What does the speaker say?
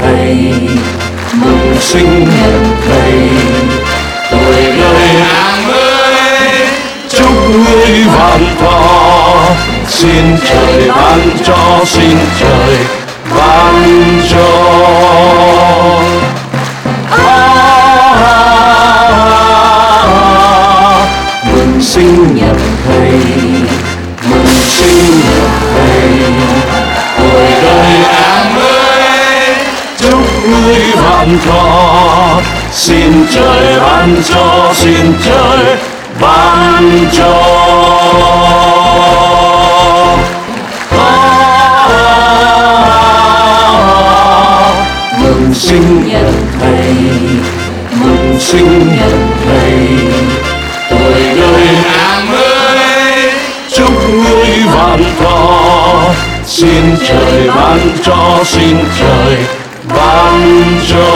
thầy, mừng sinh nhật thầy. Tuổi đời hàng mới, chúc ngươi vạn thọ. Xin trời ban cho, xin trời ban cho. Mừng sinh nhật thầy, mừng sinh nhật thầy. Tuổi đời an mới, chúc ngươi vạn thọ. Xin trời ban cho, xin trời ban cho. Mừng sinh nhật thầy, mừng sinh nhật thầy. Tuổi đời an mới, chúc ngươi vạn thọ. Xin trời ban cho, xin trời ban cho.